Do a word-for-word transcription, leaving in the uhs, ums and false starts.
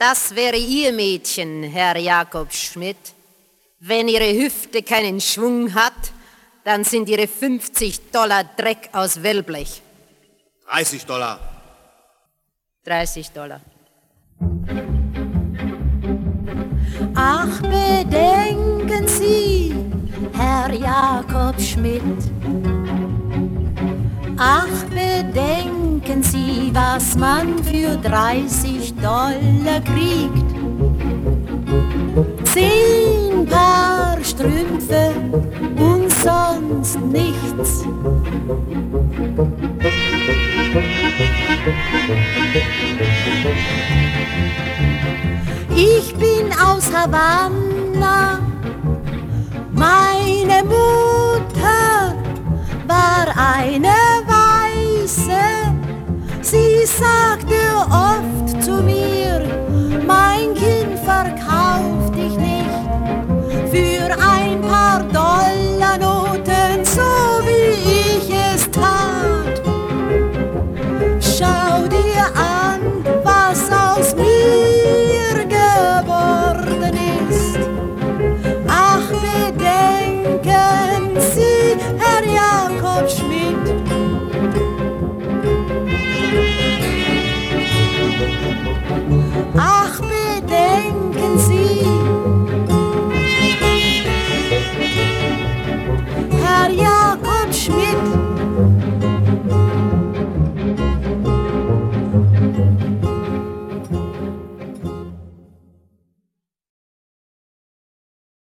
Das wäre Ihr Mädchen, Herr Jakob Schmidt. Wenn Ihre Hüfte keinen Schwung hat, dann sind Ihre fünfzig Dollar Dreck aus Wellblech. dreißig Dollar. dreißig Dollar. Ach, bedenken Sie, Herr Jakob Schmidt. Ach, bedenken Sie, was man für dreißig Dollar kriegt. Zehn Paar Strümpfe und sonst nichts. Ich bin aus Havanna, meine Mutter